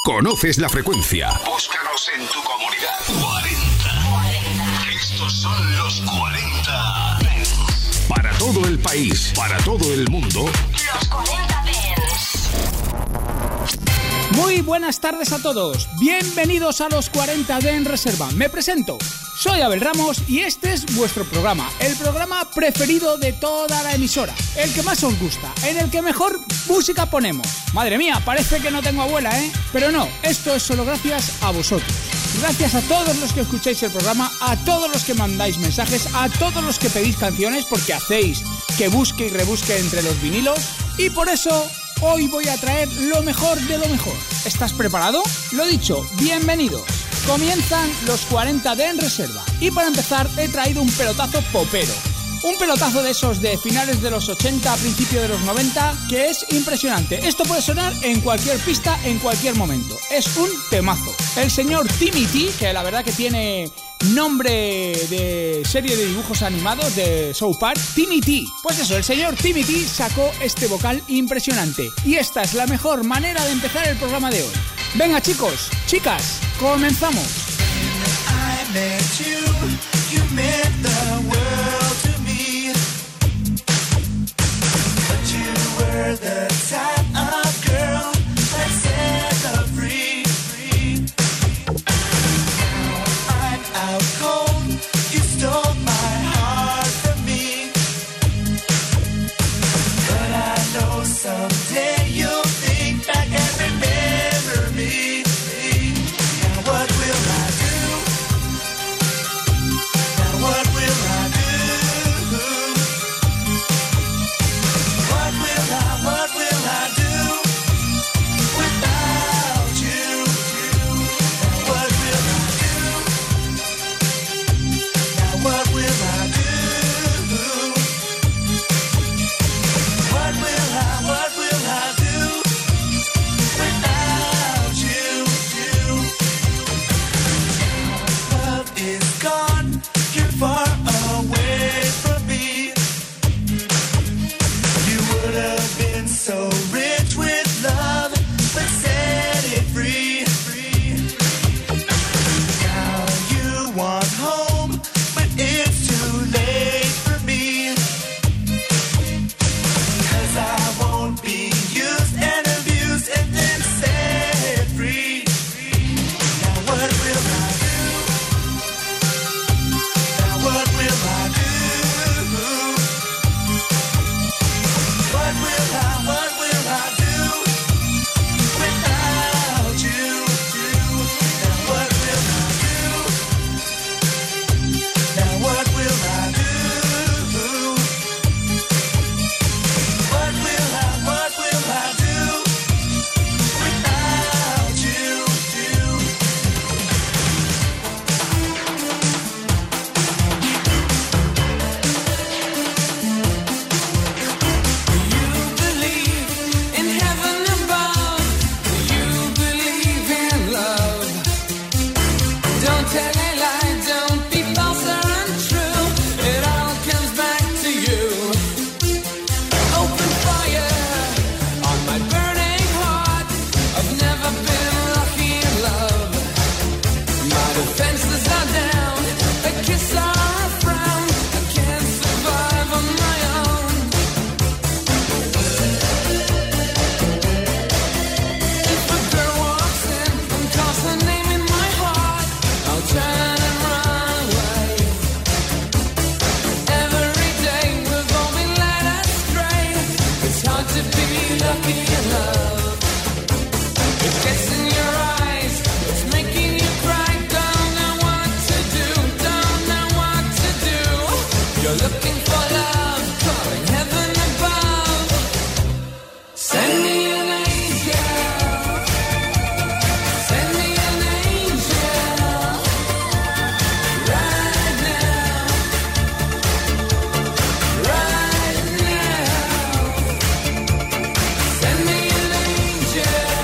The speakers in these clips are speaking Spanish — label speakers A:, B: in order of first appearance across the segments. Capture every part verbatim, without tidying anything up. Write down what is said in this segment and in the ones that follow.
A: Conoces la frecuencia. Búscanos en tu comunidad. cuarenta. cuarenta. Estos son los cuarenta Dents. Para todo el país, para todo el mundo.
B: Los cuarenta Dents.
C: Muy buenas tardes a todos. Bienvenidos a los cuarenta Dents Reserva. Me presento. Soy Abel Ramos y este es vuestro programa, el programa preferido de toda la emisora, el que más os gusta, en el que mejor música ponemos. Madre mía, parece que no tengo abuela, ¿eh? Pero no, esto es solo gracias a vosotros. Gracias a todos los que escucháis el programa, a todos los que mandáis mensajes, a todos los que pedís canciones, porque hacéis que busque y rebusque entre los vinilos. Y por eso hoy voy a traer lo mejor de lo mejor. ¿Estás preparado? Lo dicho, bienvenidos. Comienzan los cuarenta Dents Reserva. Y para empezar he traído un pelotazo popero. Un pelotazo de esos de finales de los ochenta a principios de los noventa que es impresionante. Esto puede sonar en cualquier pista, en cualquier momento. Es un temazo. El señor Timmy T, que la verdad que tiene nombre de serie de dibujos animados de South Park, Timmy T. Pues eso, el señor Timmy T sacó este vocal impresionante. Y esta es la mejor manera de empezar el programa de hoy. Venga chicos, chicas, comenzamos.
D: I met you, you meant the world to me, but you were the type of girl that set her free. Now I'm out cold, you stole my heart from me, but I know someday you'll think back and remember me. Now what will I do? Now what will I do? What will I, what will I do without you? Now what will I do? Now what will I do? What will I, what will I do without you? Love is gone, you're far away from me. You would have been so rich with love, but set it free. Now you want home, but it's too late for me. 'Cause I won't be used and abused and then set free. Now what will I do? Now what will I do? What will I, what will I do without you? Now what will I do? Now what will I do? What will I, what will I do without you? You believe in heaven above. You believe in love. Don't tell a lie, don't be false or untrue. It all comes back to you. Open fire on my burning heart. I've never been lucky in love. My defenses are down, a kiss or a frown. I can't survive on my own. If a girl walks in and calls her name in my heart, I'll turn and run away. Every day we've all been led astray. It's hard to be lucky in love. It gets in your eyes, it's making you cry. Don't know what to do, don't know what to do. You're looking for love, calling heaven above. Send me an angel. Send me an angel. Right now. Right now. Send me an angel.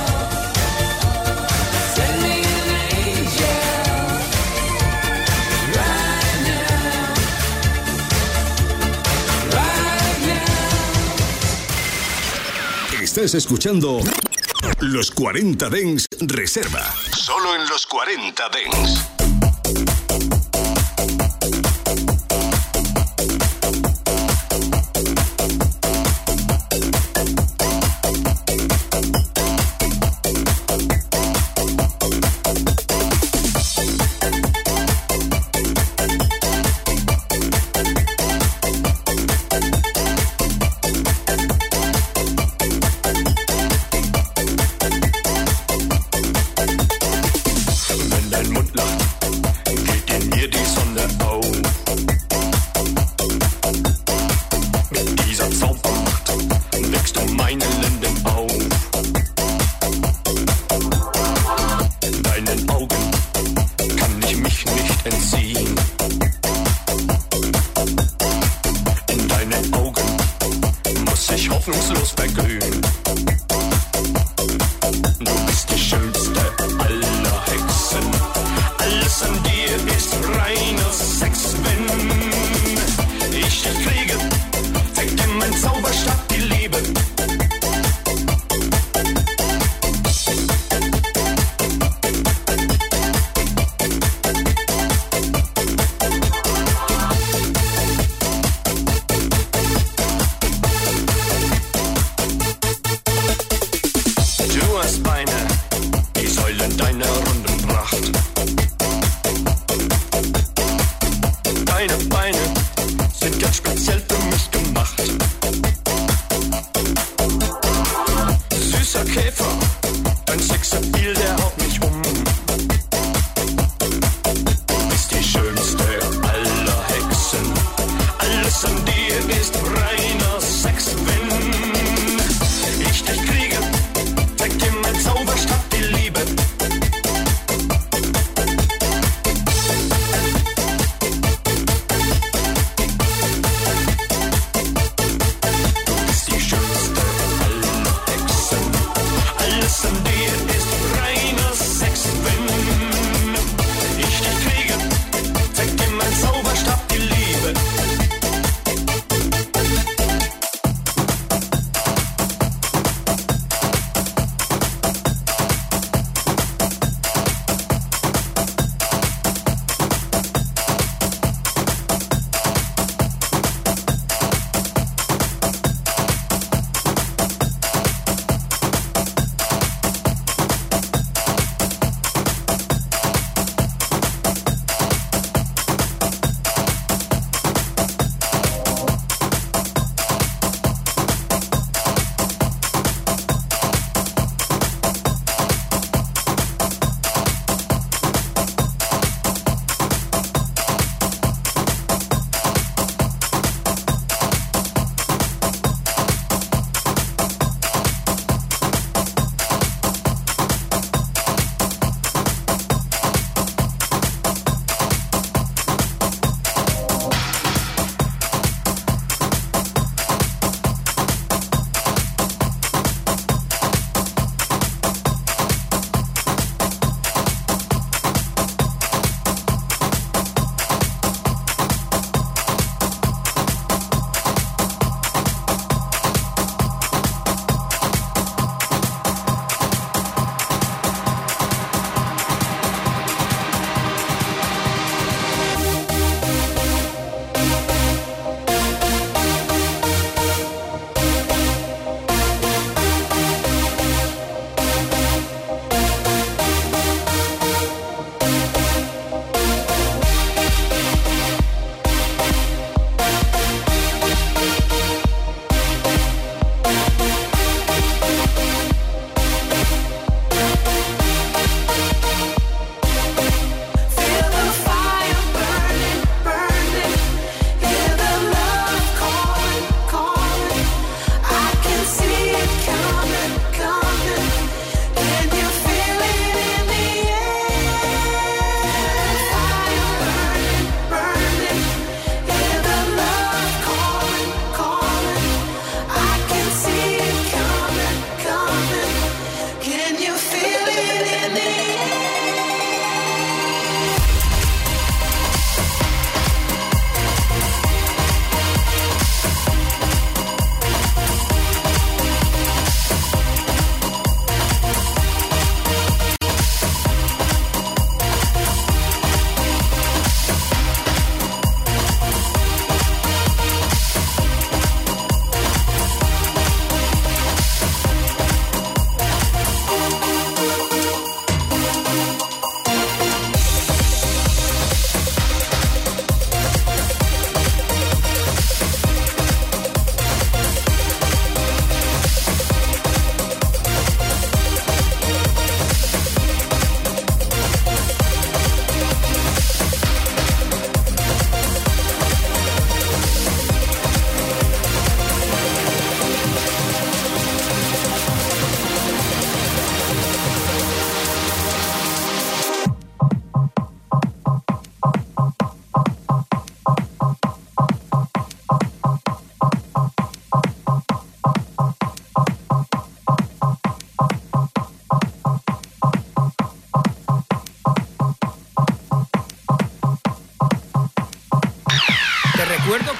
D: Send me an angel. Right now. Right now.
A: Estás escuchando Los cuarenta Dance Reserva. Solo en los cuarenta Dance.
E: Wenn dein Mund lacht,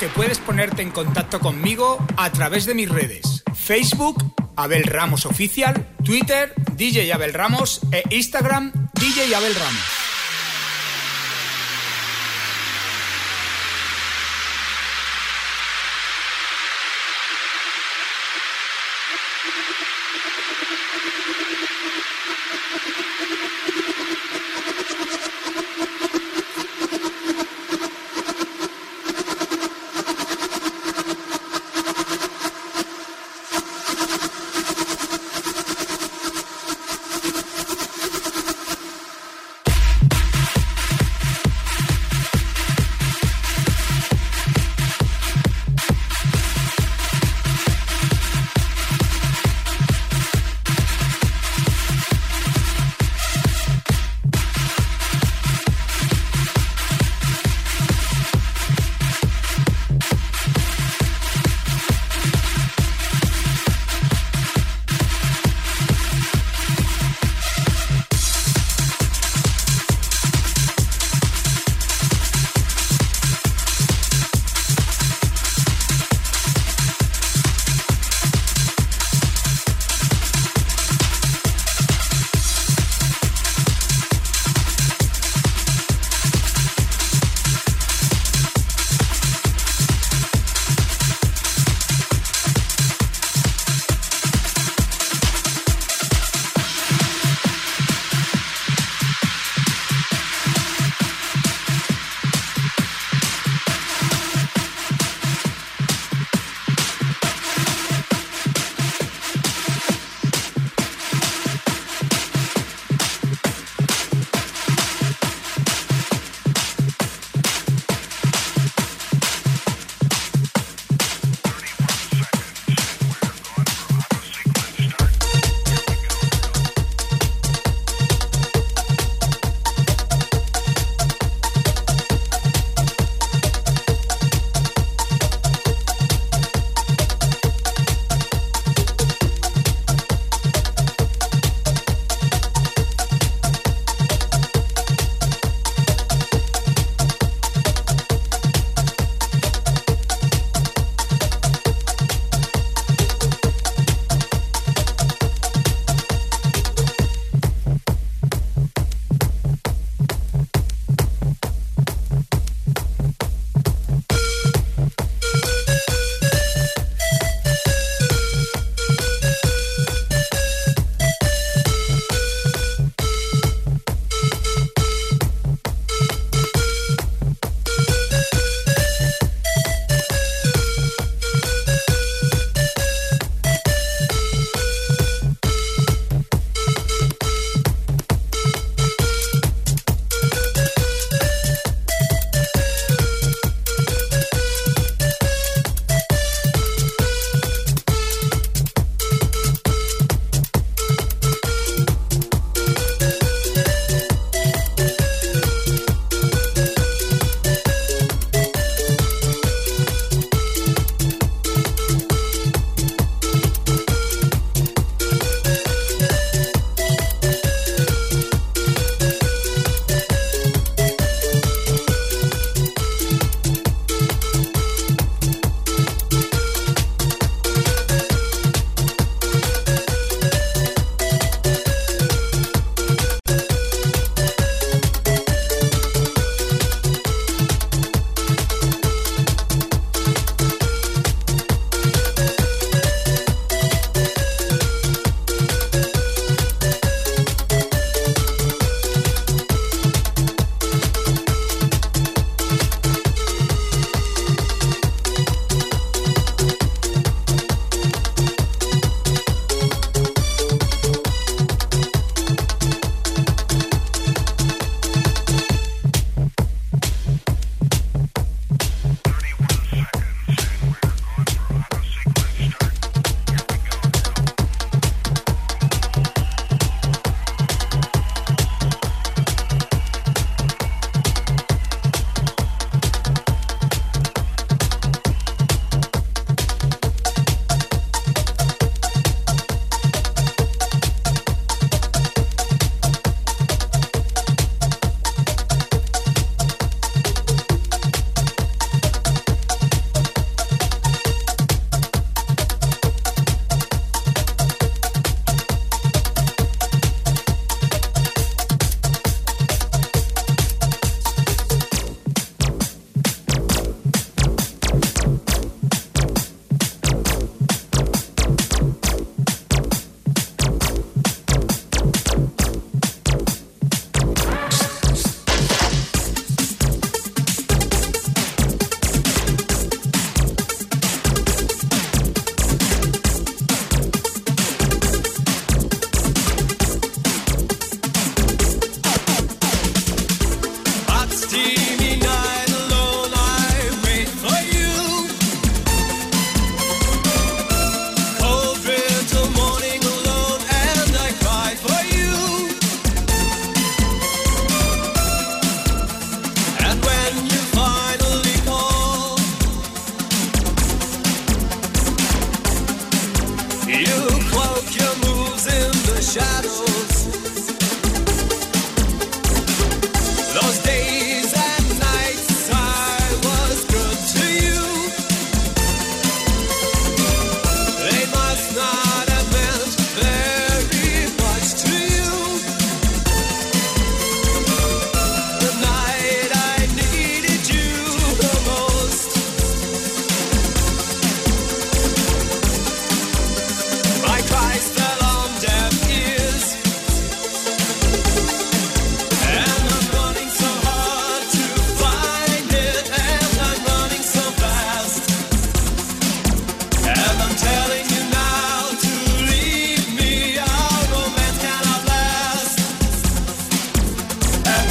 C: que puedes ponerte en contacto conmigo a través de mis redes: Facebook, Abel Ramos Oficial, Twitter, D J Abel Ramos e Instagram, D J Abel Ramos.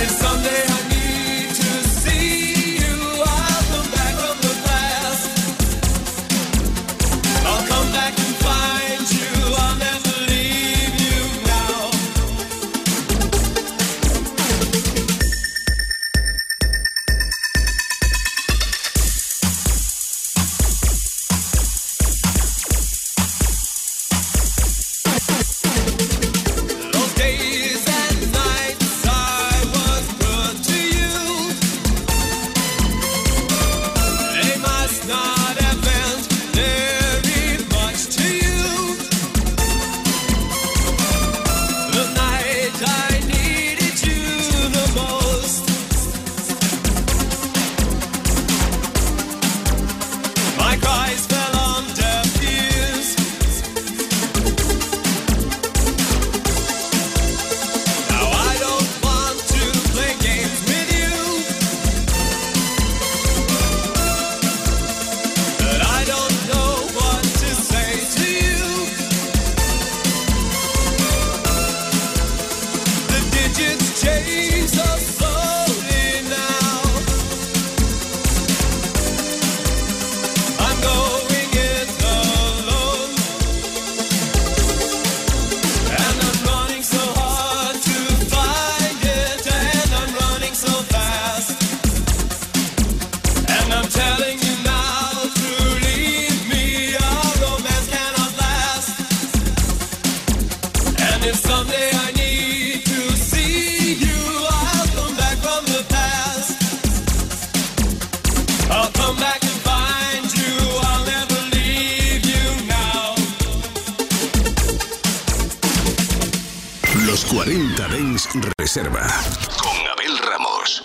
A: cuarenta Dance Reserva con Abel Ramos.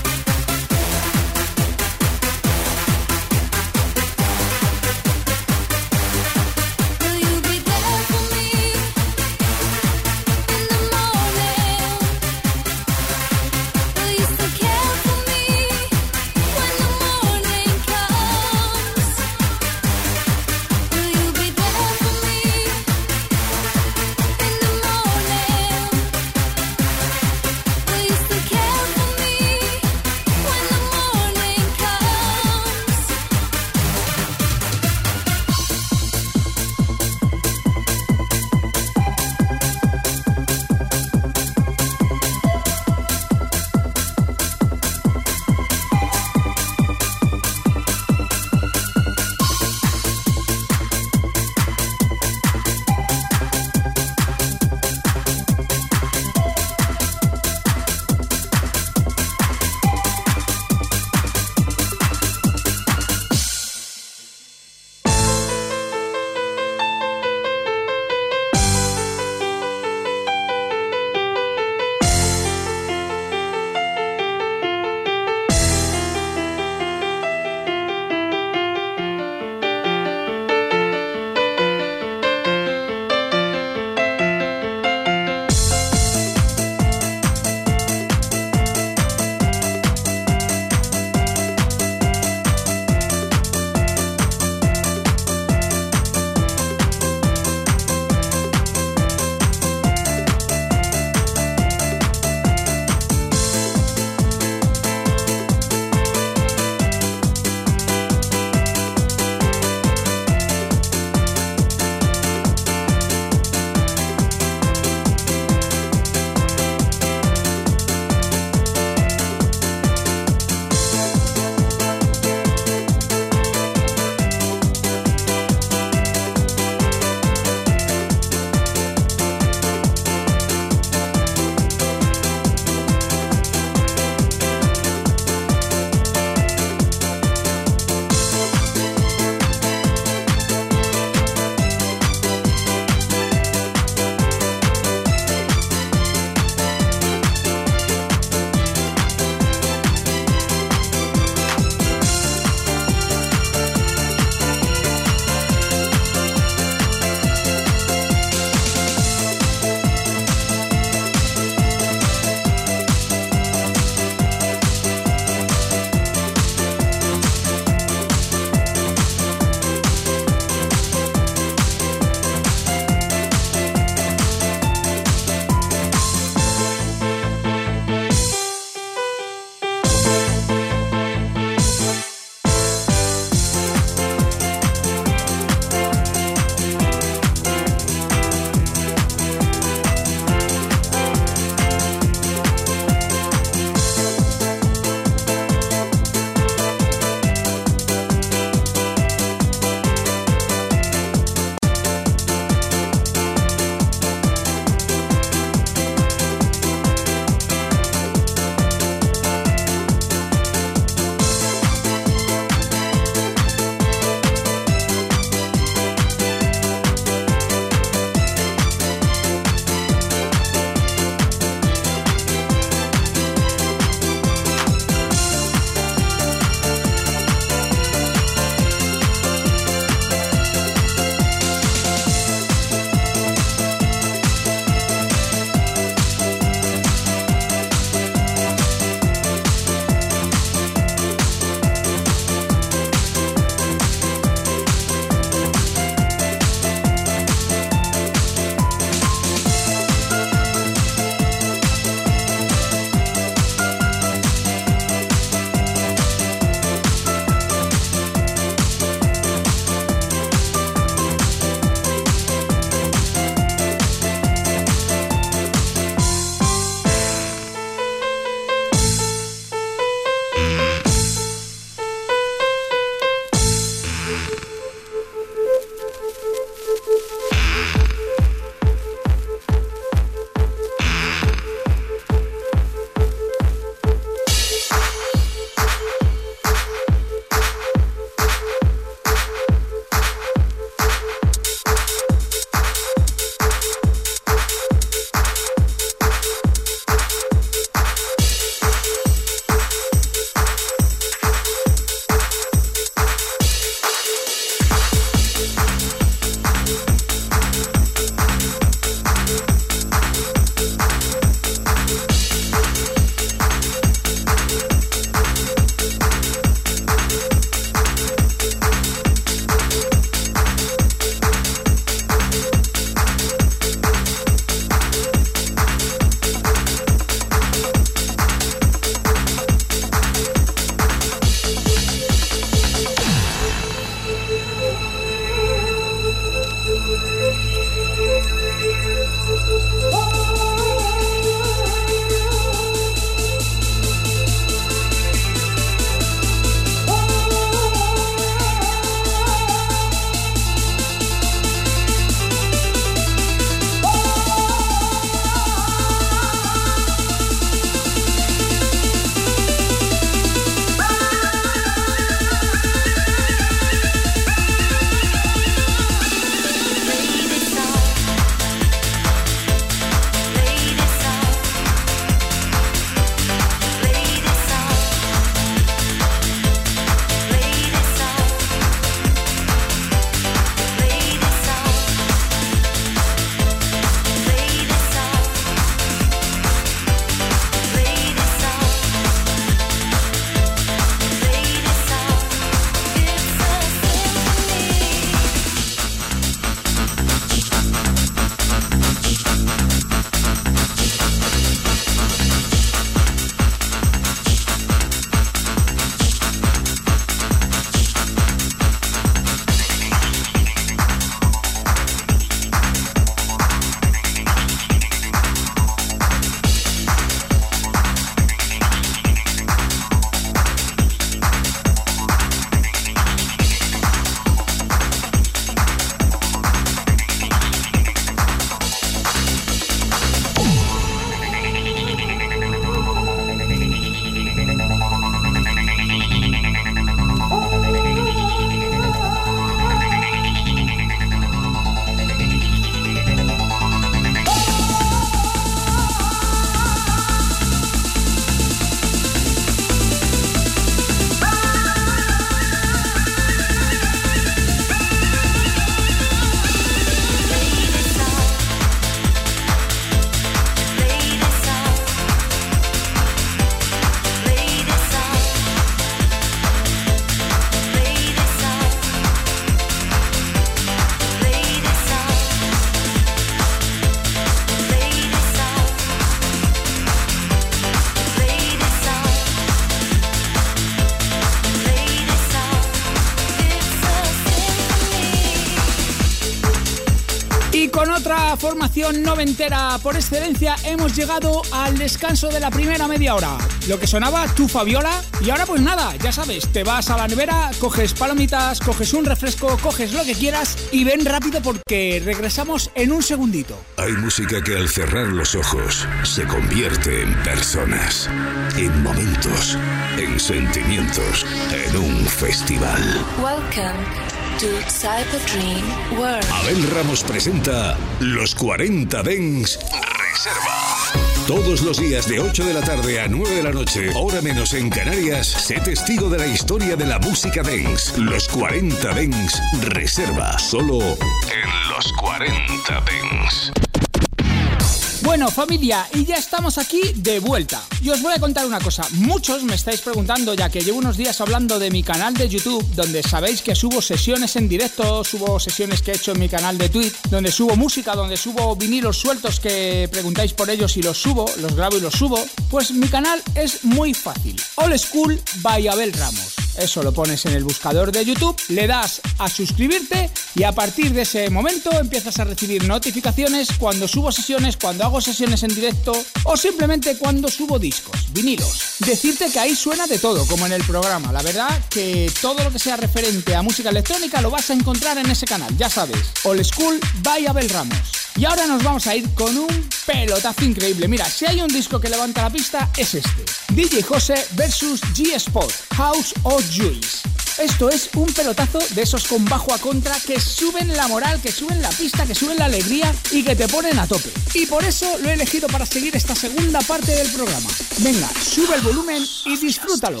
C: Y con otra formación noventera por excelencia hemos llegado al descanso de la primera media hora. Lo que sonaba, tu Fabiola. Y ahora pues nada, ya sabes, te vas a la nevera, coges palomitas, coges un refresco, coges lo que quieras y ven rápido porque regresamos en un segundito.
A: Hay música que al cerrar los ojos se convierte en personas, en momentos, en sentimientos, en un festival.
B: Welcome to Psychodream World.
A: Abel Ramos presenta Los cuarenta Dance Reserva. Todos los días de ocho de la tarde a nueve de la noche, hora menos en Canarias, sé testigo de la historia de la música dance. Los cuarenta Dance Reserva, solo en Los cuarenta Dance.
C: Bueno, familia, y ya estamos aquí de vuelta. Y os voy a contar una cosa. Muchos me estáis preguntando, ya que llevo unos días hablando de mi canal de YouTube, donde sabéis que subo sesiones en directo, subo sesiones que he hecho en mi canal de Twitch, donde subo música, donde subo vinilos sueltos que preguntáis por ellos y los subo, los grabo y los subo. Pues mi canal es muy fácil. Old School by Abel Ramos. Eso lo pones en el buscador de YouTube, le das a suscribirte y a partir de ese momento empiezas a recibir notificaciones cuando subo sesiones, cuando hago sesiones en directo o simplemente cuando subo discos, vinilos. Decirte que ahí suena de todo, como en el programa. La verdad que todo lo que sea referente a música electrónica lo vas a encontrar en ese canal, ya sabes. Old School by Abel Ramos. Y ahora nos vamos a ir con un pelotazo increíble. Mira, si hay un disco que levanta la pista es este. D J Jose versus G-Spot, House of Juice. Esto es un pelotazo de esos con bajo a contra que suben la moral, que suben la pista, que suben la alegría y que te ponen a tope. Y por eso lo he elegido para seguir esta segunda parte del programa. Venga, sube el volumen y disfrútalo.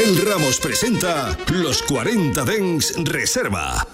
A: Abel Ramos presenta Los cuarenta Dance Reserva.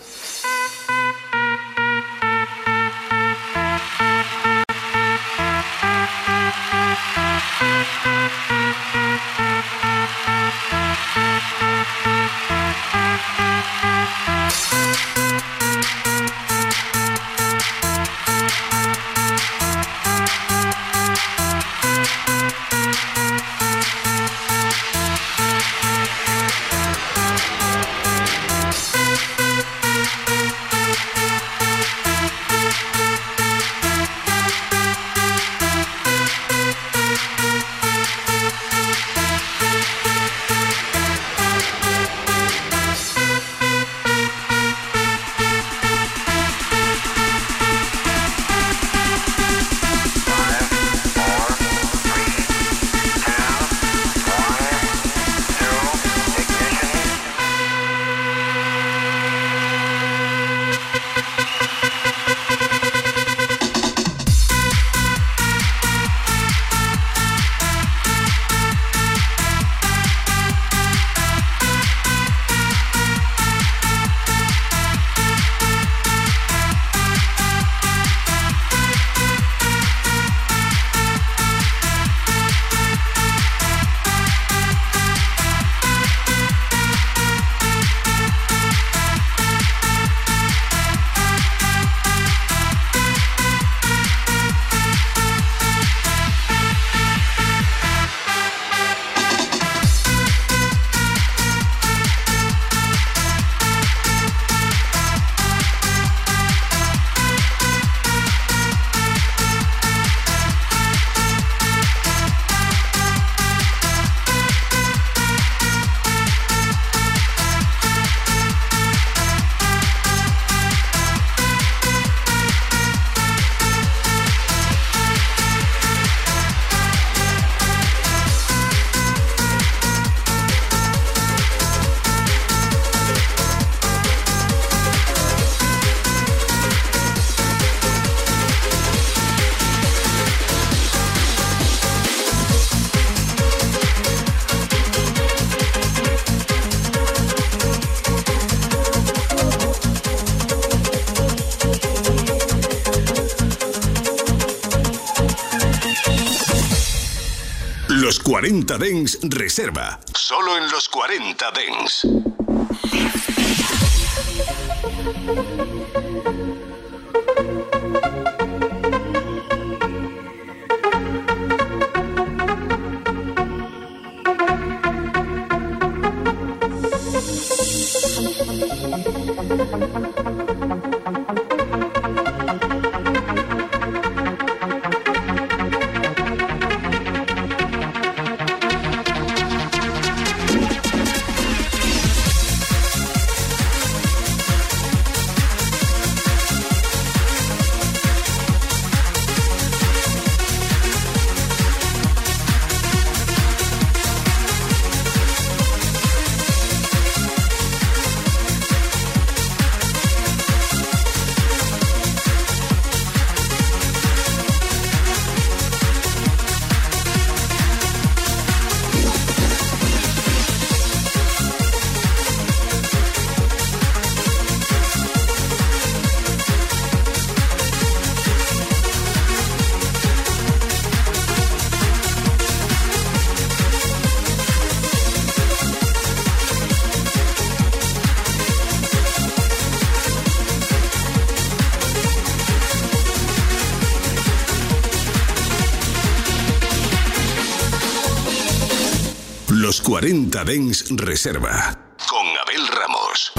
A: Los cuarenta Dance Reserva. Solo en Los cuarenta Dance. Los cuarenta Dance Reserva con Abel Ramos.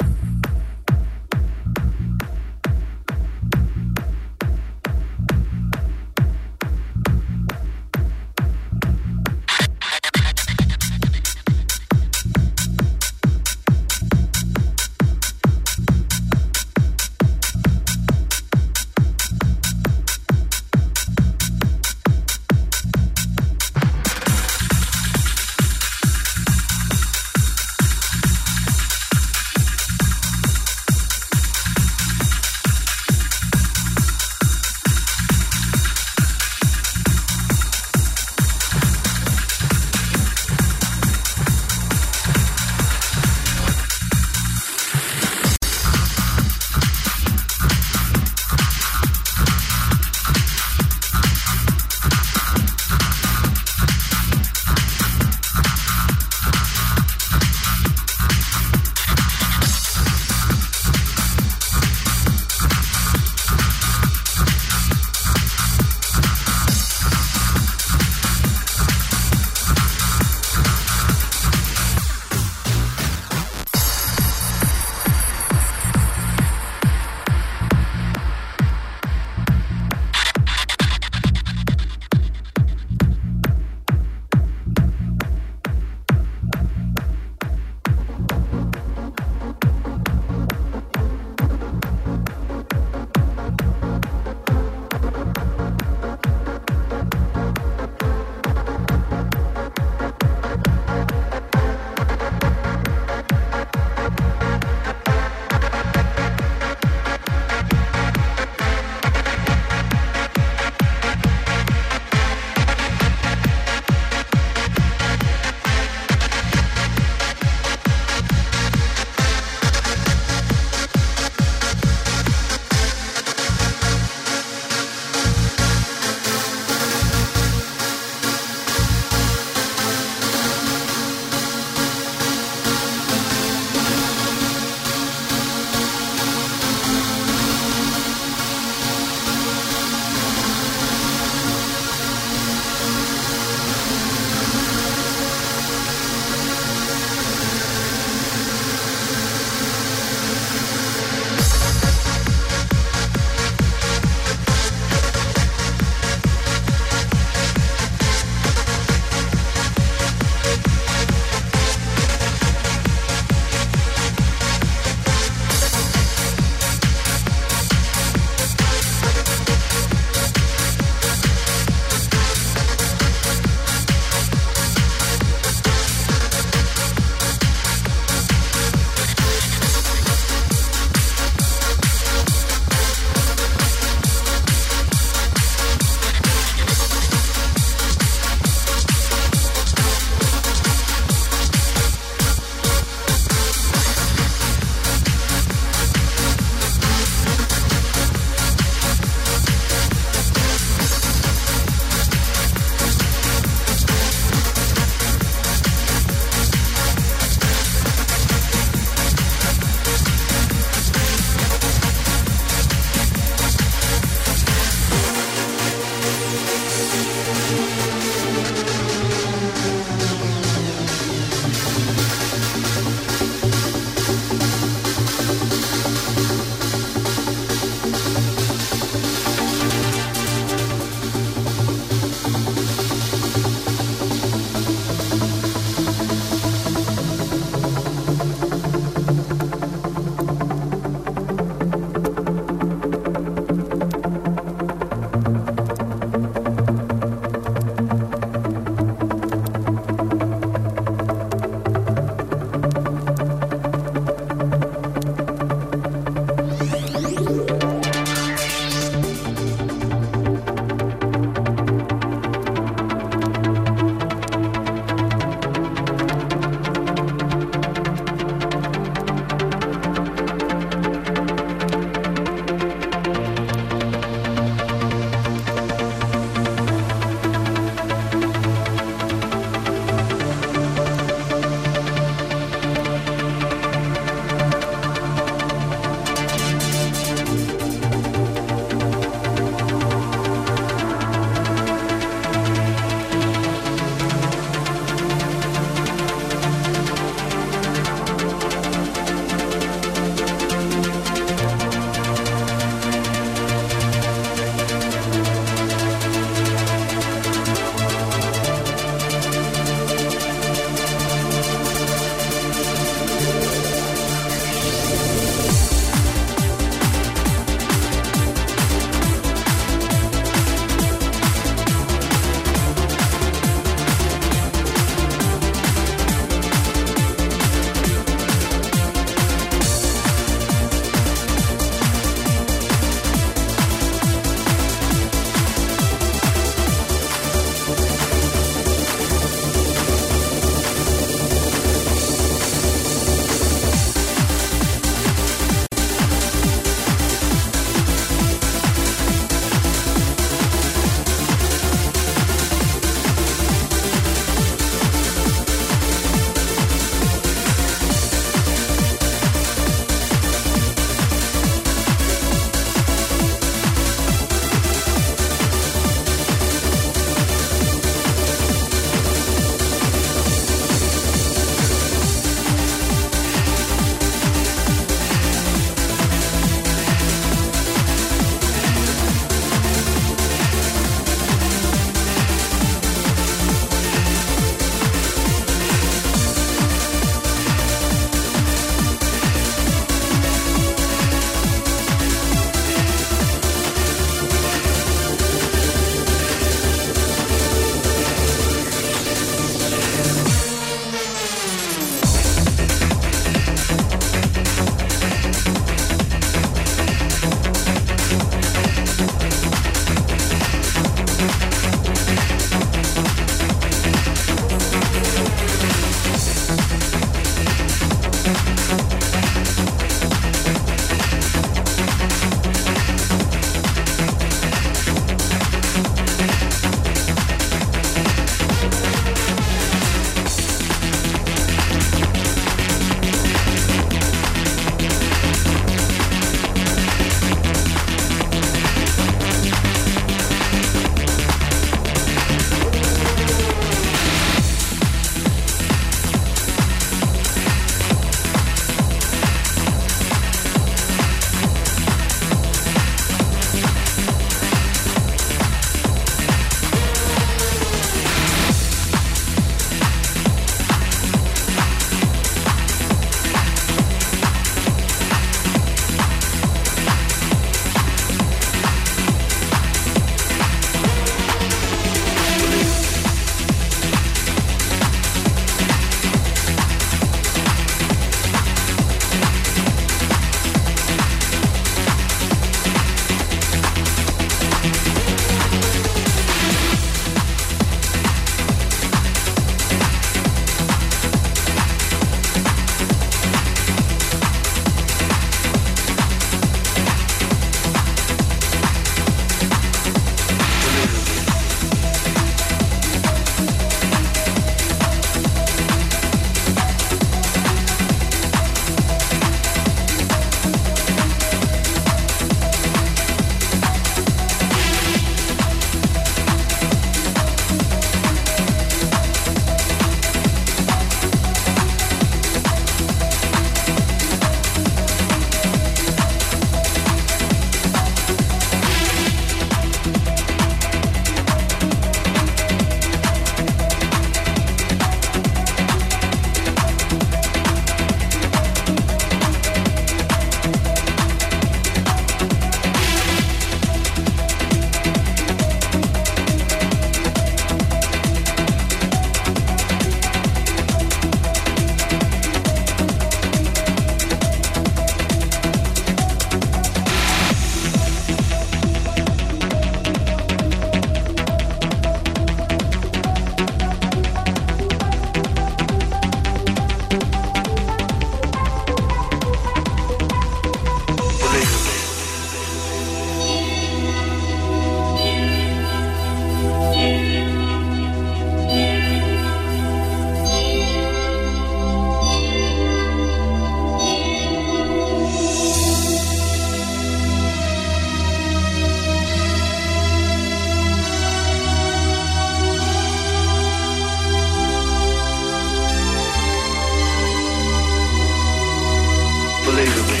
E: unbelievably.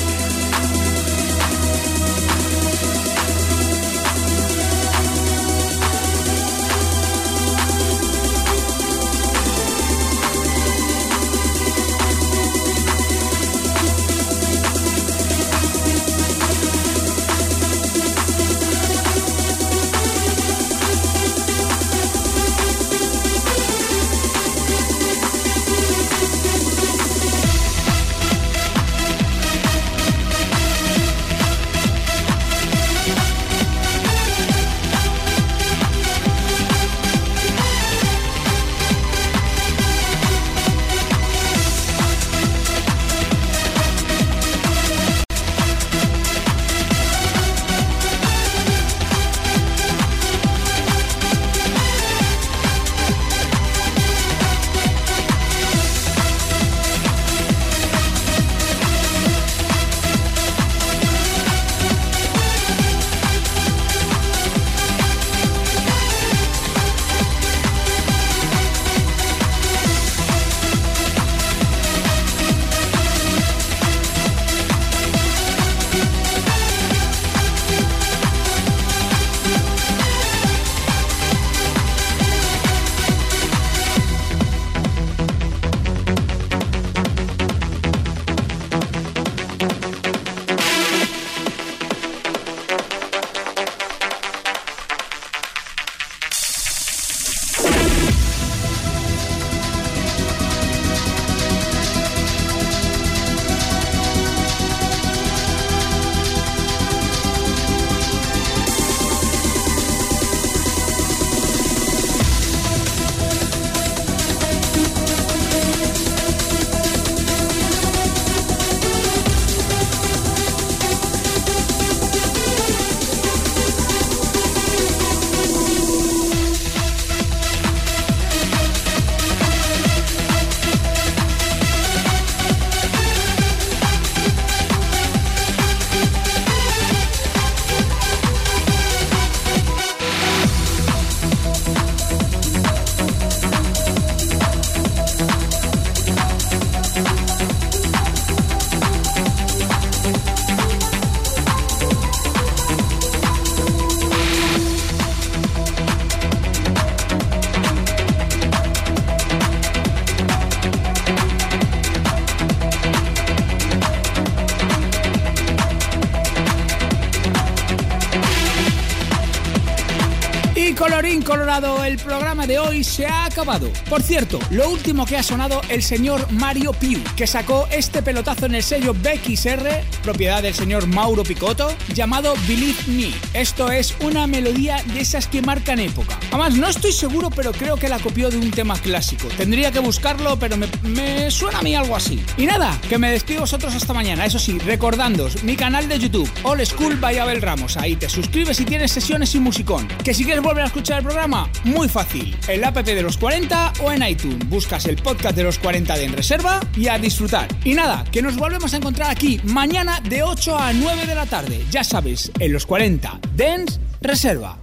C: Colorín colorado, el programa de hoy se ha acabado. Por cierto, lo último que ha sonado, el señor Mario Piu, que sacó este pelotazo en el sello B X R, propiedad del señor Mauro Picotto, llamado Believe Me. Esto es una melodía de esas que marcan época. Además, no estoy seguro, pero creo que la copió de un tema clásico. Tendría que buscarlo, pero me, me suena a mí algo así. Y nada, que me despido vosotros hasta mañana. Eso sí, recordándoos mi canal de YouTube, All School by Abel Ramos. Ahí te suscribes y tienes sesiones y musicón. Que si quieres volver a escuchar el programa, muy fácil. En la app de Los cuarenta o en iTunes. Buscas el podcast de Los cuarenta de En Reserva y a disfrutar. Y nada, que nos volvemos a encontrar aquí mañana de ocho a nueve de la tarde. Ya sabes, en Los cuarenta Dance Reserva.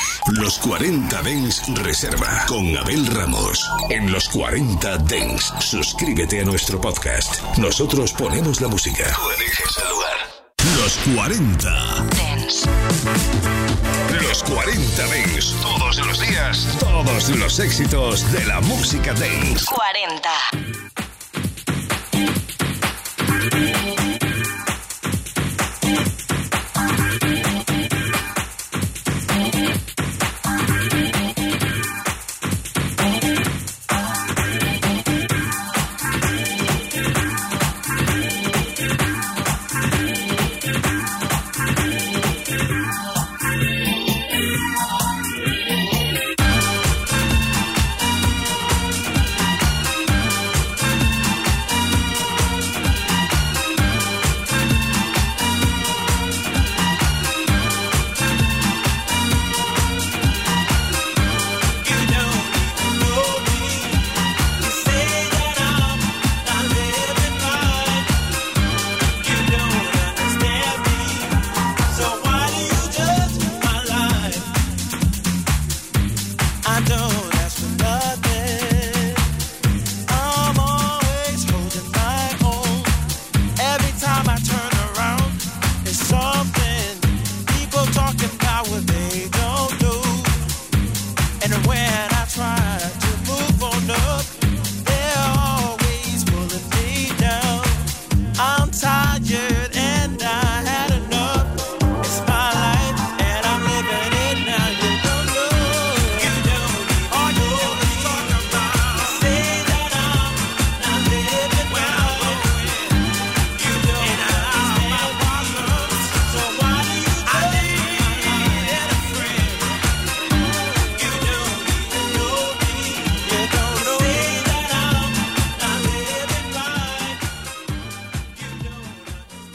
A: Los cuarenta Dance Reserva con Abel Ramos. En Los cuarenta Dance, suscríbete a nuestro podcast. Nosotros ponemos la música. Tú eliges el lugar. Los cuarenta Dance. Los cuarenta Dance. Todos los días, todos los éxitos de la música dance.
B: cuarenta.